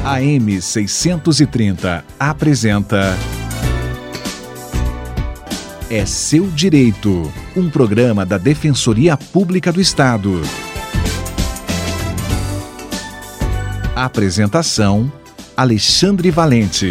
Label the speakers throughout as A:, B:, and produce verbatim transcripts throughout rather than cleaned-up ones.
A: A M seiscentos e trinta apresenta É Seu Direito, um programa da Defensoria Pública do Estado. Apresentação: Alexandre Valente.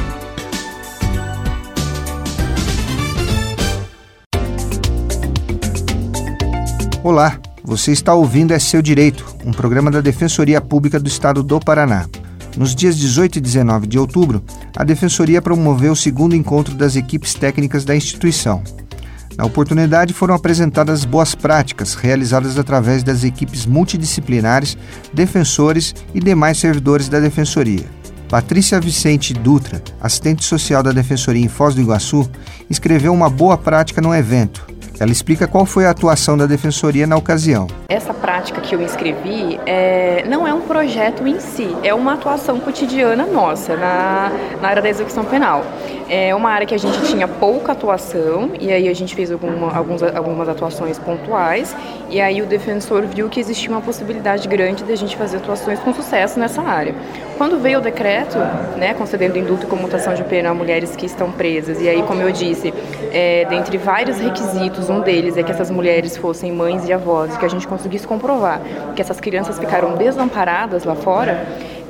B: Olá, você está ouvindo É Seu Direito, um programa da Defensoria Pública do Estado do Paraná. Nos dias dezoito e dezenove de outubro, a Defensoria promoveu o segundo encontro das equipes técnicas da instituição. Na oportunidade, foram apresentadas boas práticas realizadas através das equipes multidisciplinares, defensores e demais servidores da Defensoria. Patrícia Vicente Dutra, assistente social da Defensoria em Foz do Iguaçu, escreveu uma boa prática no evento. Ela explica qual foi a atuação da Defensoria na ocasião.
C: Essa prática que eu inscrevi é, não é um projeto em si, é uma atuação cotidiana nossa na, na área da execução penal. É uma área que a gente tinha pouca atuação e aí a gente fez alguma, alguns, algumas atuações pontuais e aí o defensor viu que existia uma possibilidade grande de a gente fazer atuações com sucesso nessa área. Quando veio o decreto, né, concedendo indulto e comutação de pena a mulheres que estão presas, e aí, como eu disse, é, dentre vários requisitos, um deles é que essas mulheres fossem mães e avós, e que a gente conseguisse comprovar que essas crianças ficaram desamparadas lá fora,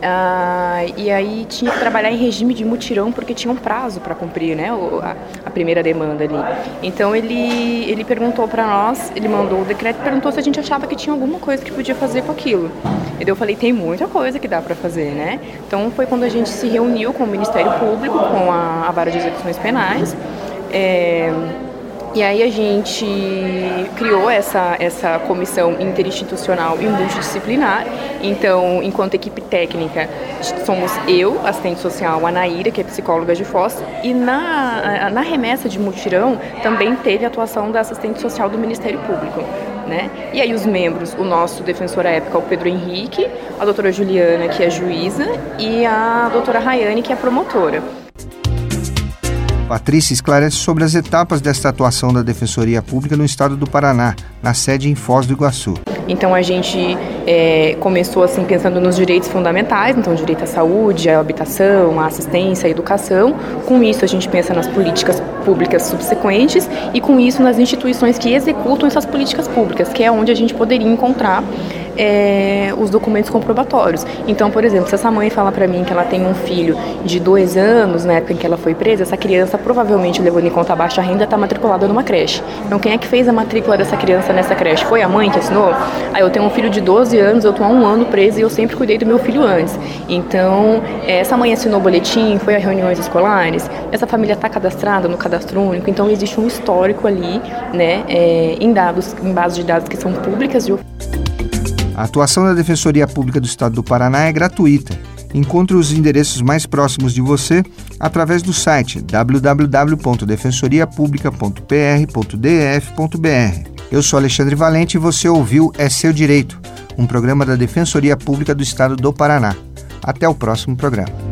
C: ah, e aí tinha que trabalhar em regime de mutirão, porque tinha um prazo para cumprir, né, a, a primeira demanda ali. Então ele, ele perguntou para nós, ele mandou o decreto e perguntou se a gente achava que tinha alguma coisa que podia fazer com aquilo. E daí eu falei, tem muita coisa que dá para fazer, né? Então foi quando a gente se reuniu com o Ministério Público, com a, a Vara de Execuções Penais, é, e aí a gente criou essa, essa comissão interinstitucional e multidisciplinar. Então, enquanto equipe técnica, somos eu, assistente social, a Naíra, que é psicóloga de Foz, e na, na remessa de mutirão também teve a atuação da assistente social do Ministério Público. Né? E aí os membros, o nosso defensor à época, o Pedro Henrique, a doutora Juliana, que é juíza, e a doutora Rayane, que é promotora.
B: Patrícia esclarece sobre as etapas desta atuação da Defensoria Pública no estado do Paraná, na sede em Foz do Iguaçu.
C: Então a gente é, começou assim pensando nos direitos fundamentais, então direito à saúde, à habitação, à assistência, à educação. Com isso a gente pensa nas políticas públicas subsequentes e com isso nas instituições que executam essas políticas públicas, que é onde a gente poderia encontrar É, os documentos comprobatórios. Então, por exemplo, se essa mãe fala para mim que ela tem um filho de dois anos, na época em que ela foi presa, essa criança provavelmente, levando em conta a baixa renda, está matriculada numa creche. Então, quem é que fez a matrícula dessa criança nessa creche? Foi a mãe que assinou? Aí eu tenho um filho de doze anos, eu estou há um ano presa e eu sempre cuidei do meu filho antes. Então, essa mãe assinou o boletim, foi a reuniões escolares, essa família está cadastrada no cadastro único, então existe um histórico ali, né, é, em dados, em bases de dados que são públicas. De...
B: A atuação da Defensoria Pública do Estado do Paraná é gratuita. Encontre os endereços mais próximos de você através do site w w w ponto defensoria publica ponto p r ponto d f ponto b r. Eu sou Alexandre Valente e você ouviu É Seu Direito, um programa da Defensoria Pública do Estado do Paraná. Até o próximo programa.